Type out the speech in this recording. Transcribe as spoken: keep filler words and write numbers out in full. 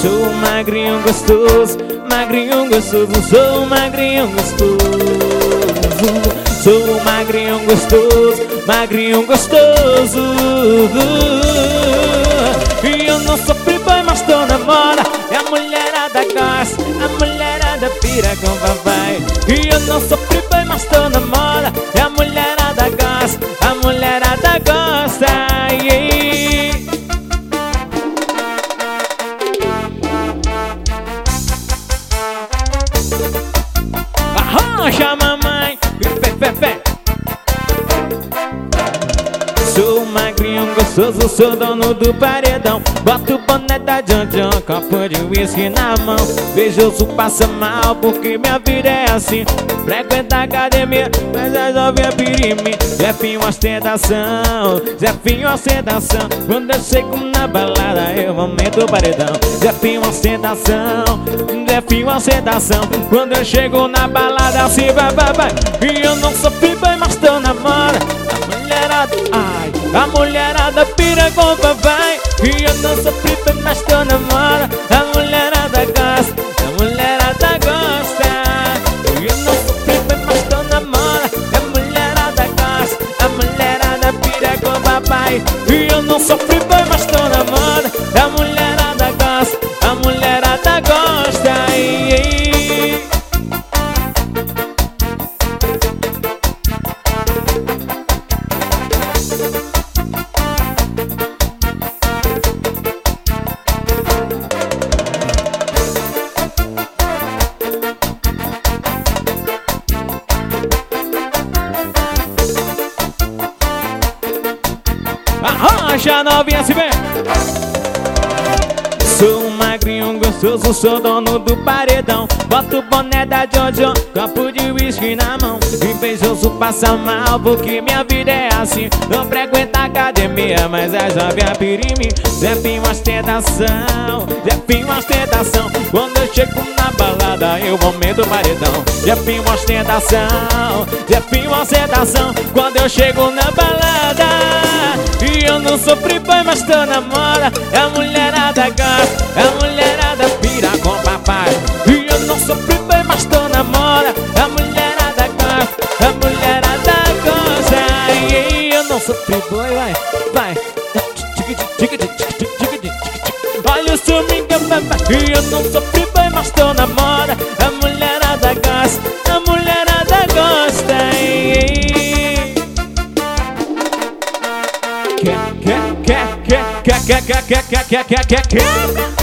Sou magrinho gostoso, magrinho gostoso, sou magrinho gostoso. Sou magrinho gostoso, magrinho gostoso. E eu não sofri bem, mas tô na moda. E a mulherada gosta, a mulherada pira com papai. E eu não sofri bem, mas tô na moda. E a mulherada gosta, a mulherada gosta. Yeah. Arranja, mamãe, fé, fé, fé. Sou magrinho gostoso, sou dono do paredão. Boto o boné da John John, copo de whisky na mão. Beijoso passa mal, porque minha vida é assim. Frequenta a academia, mas a jovem pirimi. Zefinho ostentação, Zefinho ostentação. Quando eu chego na balada, eu aumento o paredão. Zefinho ostentação, Zefinho ostentação. Quando eu chego na balada, assim vai, vai, vai. E eu não sofri bem, mas tô na moda. A mulherada, ai, a mulherada pira com papai. E eu não sofri bem, mas tô na moda. A mulherada gosta, a mulherada gosta. E eu não sofri bem, mas tô na moda. A mulherada gosta, a mulherada pira com papai. E eu não sofri bem, mas tô na moda. A mulherada gosta, a mulherada gosta. E, e, arranja, novinha, se vem. Sou um magrinho gostoso, sou dono do paredão. Boto o boné da Jojo, copo de whisky na mão. Invejoso passa mal, porque minha vida é assim. Não frequenta a academia, mas é jovem a pirimi. Zefinho ostentação, Zefinho ostentação. Quando eu chego na balada, eu aumento o paredão. Zefinho ostentação, Zefinho ostentação. Quando eu chego na balada, e eu não sofri bem, mas tô na moda. A mulherada gosta, a mulherada pira com papai. E eu não sofri bem, mas tô na moda. A mulherada gosta, a mulherada gosta. E eu não sofri bem, vai, vai. Olha o swing, papai. E eu não sofri bem, mas tô na moda. A mulherada gosta, a mulherada gosta. Quer, quer, quer, quer, quer, quer, quer, quer, quer, quer, quer.